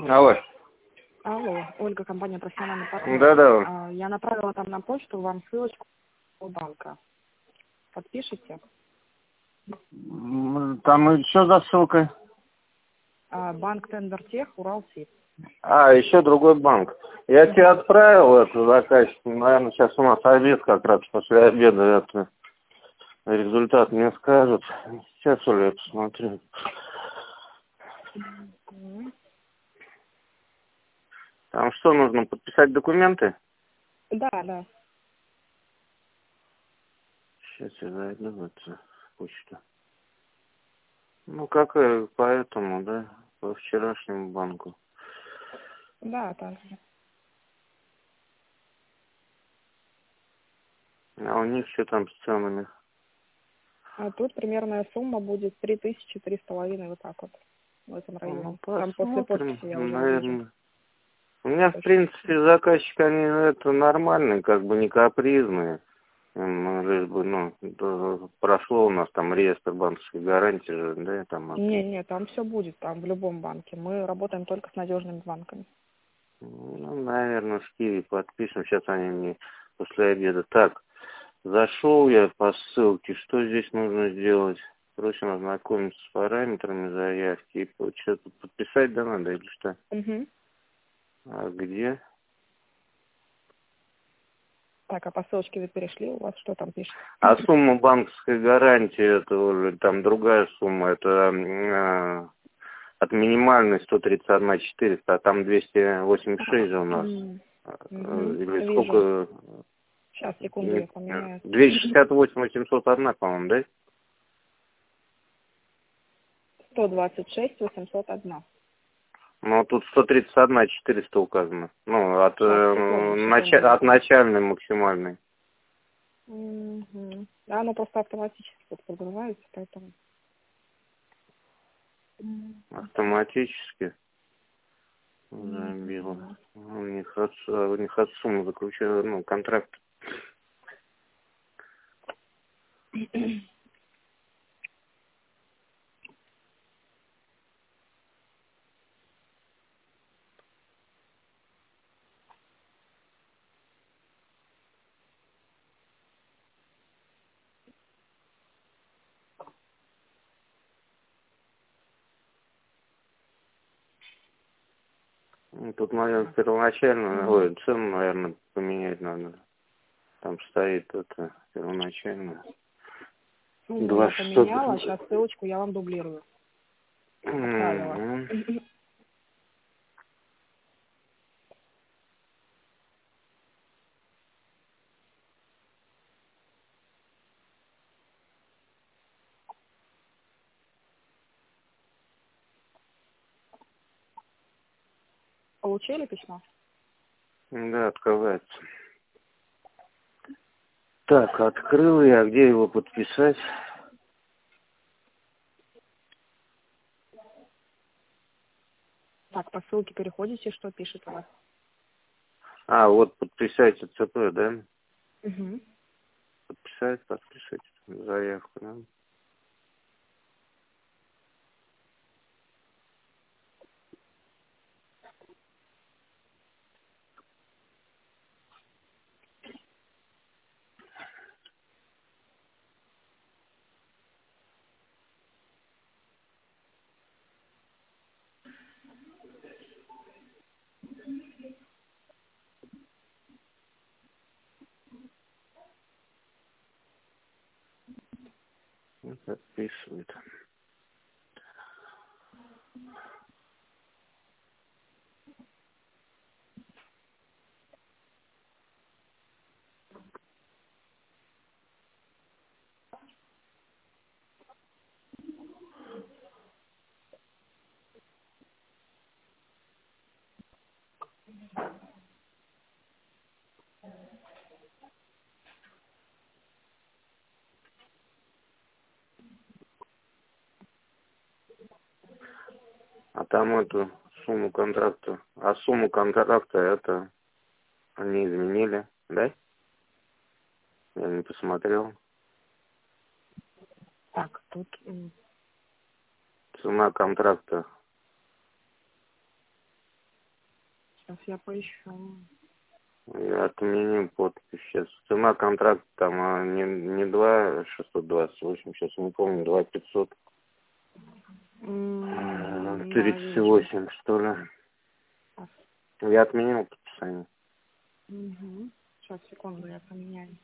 Алло. Алло, Ольга, компания «Профессиональный партнер». Да. Я направила там на почту вам ссылочку у банка. Подпишите? Там и что за ссылка? Банк Тендертех, Уралсиб. Еще другой банк. Я тебе отправил эту заказчик. Наверное, сейчас у нас обед как раз. После обеда это результат мне скажут. Сейчас, Оля, я посмотрю. Там что, нужно подписать документы? Да. Сейчас я зайду в эту почту. Ну, как и по этому, да, по вчерашнему банку. Да, также. А у них что там с ценами? Тут примерная сумма будет 3300, вот так вот, в этом районе. Ну, Там после посмотрим, почты я уже наверное. вижу. У меня, в принципе, заказчики, они это нормальные, как бы не капризные. Лишь бы, прошло у нас там реестр банковской гарантии же, да, там. Не, там все будет, там в любом банке. Мы работаем только с надежными банками. Ну, наверное, с Киви подпишем. Сейчас они мне после обеда. Так, зашел я по ссылке. Что здесь нужно сделать? Просим ознакомиться с параметрами заявки. И что-то подписать, да, надо или что? Угу. А где? Так, а по ссылочке вы перешли, у вас что там пишет? А сумма банковской гарантии, это там другая сумма, это от минимальной 131 400, а там 286 же у нас. Или Вижу. сколько? Сейчас, секунду, я поменяю. 268 801, по-моему, да? 126 801. Ну, тут 131 400 указано. Ну, от начальной максимальной. Да, оно просто автоматически тут подгружается, поэтому... Автоматически. Забил. У них от суммы заключен, контракт. Тут, наверное, первоначально, цену, наверное, поменять надо. Там стоит это первоначально. Ну, я поменяла, сейчас ссылочку я вам дублирую. Отправила. Получили письмо? Да, открывается. Так, открыл я. Где его подписать? Так, по ссылке переходите, что пишет у вас? Вот подписать ЦП, да? Угу. Подписать заявку, да? Подписывает. А там эту сумму контракта. А сумму контракта это они изменили, да? Я не посмотрел. Так, тут... Цена контракта Сейчас я поищу. Я отменю подпись сейчас. Цена контракта там не 2 628, сейчас не помню, 2 500. 38, что ли. Я отменил подписание. Угу. Сейчас, секунду, я поменяю.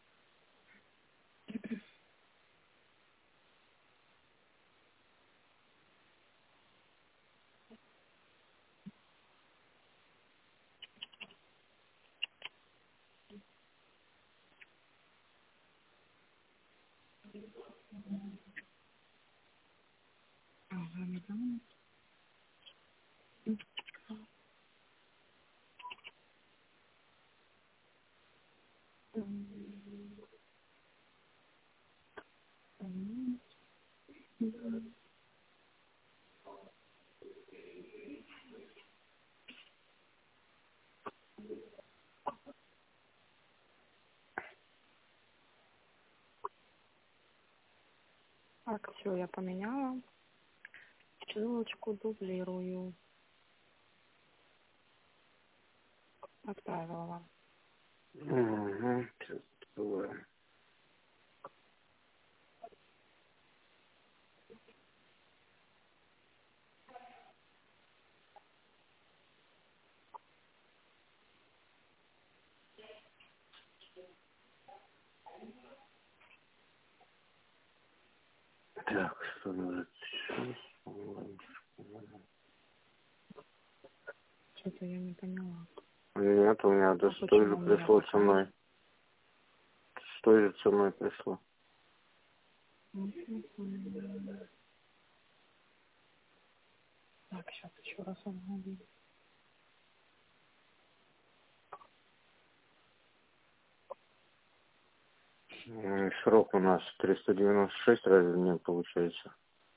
Так, все, я поменяла. Ссылочку дублирую. Отправила вам. Угу. Сейчас открываю. Так, 126. Что-то я не поняла. Нет, у меня даже с той же Почему у меня пришло такая? ценой. С той же ценой пришло. Так, сейчас еще раз обновим. Срок у нас 396, разве нет, получается?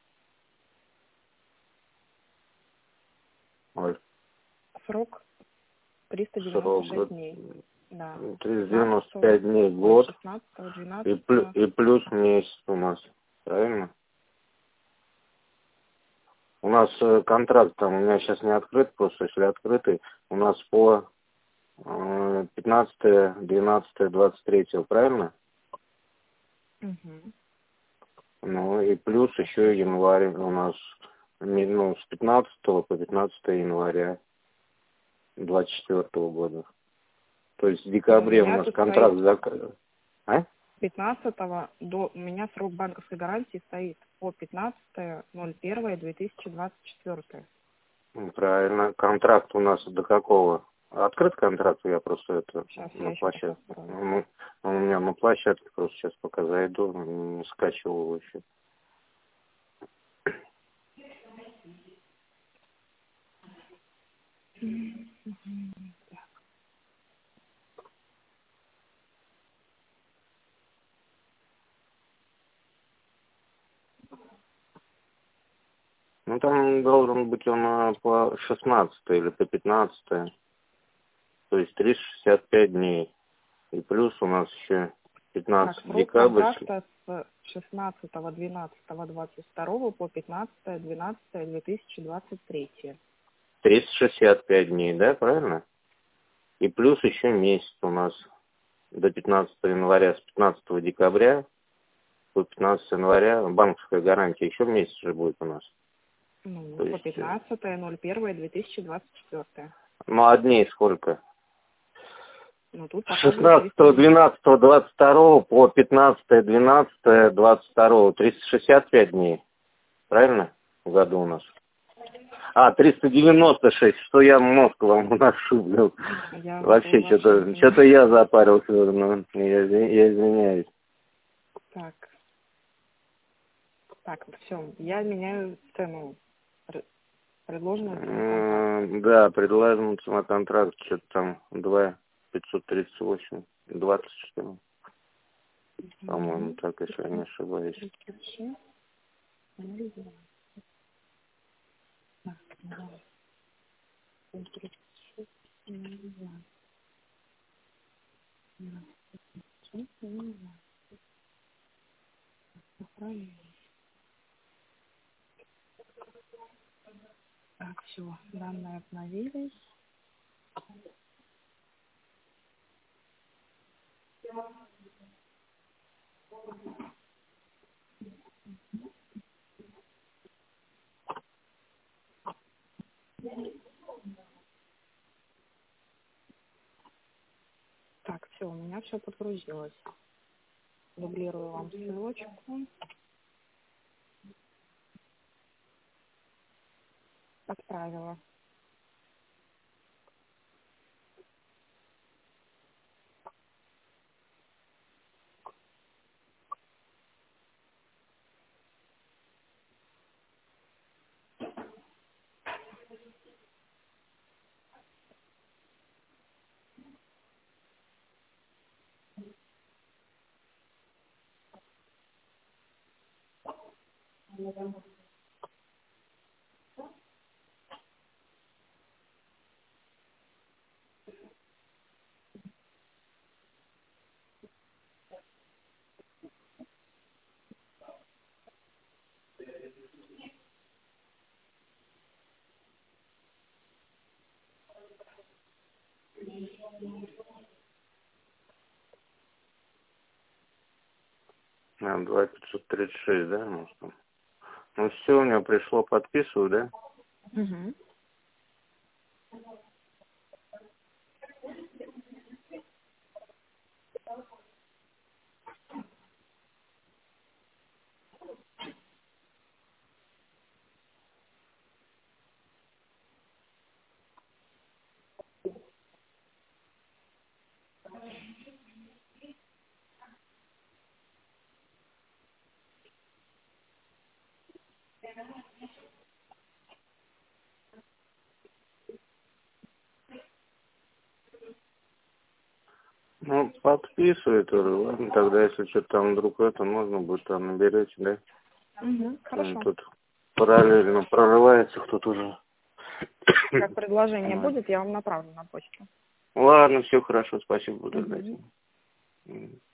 Ой, Срок срок 396 дней. Да. 395 дней, год. 16, И, 12. и плюс месяц у нас. Правильно? У нас контракт там, у меня сейчас не открыт, просто если открытый, у нас по 15, 12, 23, правильно? Угу. Ну и плюс еще январь у нас, ну, с 15 по 15 января 24 года. То есть в Но у декабре у меня нас тут контракт стоит закрыт. А? 15 до... У меня срок банковской гарантии стоит по 15.01.2024. Правильно. Контракт у нас до какого? Открыт контракт, я просто это Сейчас я на еще пока площадке. открою. Ну, у меня на площадке просто сейчас пока зайду, не скачивал его еще. Ну там должен быть он по 16 или по 15, то есть 365 дней. И плюс у нас еще Так, 15 срок декабря. контракта с 16.12.22 по 15.12.2023. 365 дней, да, правильно? И плюс еще месяц у нас до 15 января, с 15 декабря по 15 января банковская гарантия еще месяц же будет у нас. Ну, То по есть, 15.01.2024. ну, а дней сколько? Ну, тут С показывает 16, 390. 12, 22 по 15, 12, 22, 365 дней. Правильно? В году у нас. 396, что я мозг вам нашибил. Я Вообще, вообще не что-то понимаю. я запарился, ну, я извиняюсь. Так, все, я меняю цену, предложенную цену контракта. Да, предложен цена контракт, что-то там 2 538, 20, что ли. По-моему, так, если я не ошибаюсь. 36, 02. Так, да, 36, 02. 36, 02. Правильно. Так, все, данные обновились. Так, все, у меня все подгрузилось. Дублирую вам ссылочку. Отправила. А, 2536, да, может там? Ну все, у меня пришло, подписываю, да? Угу. Ну, подписываю тоже, ладно, тогда если что-то там вдруг это, можно будет там наберете, да? Угу. Хорошо. Тут параллельно прорывается кто-то уже. Как предложение будет, я вам направлю на почту. Ладно, все хорошо, спасибо, буду ждать. Угу.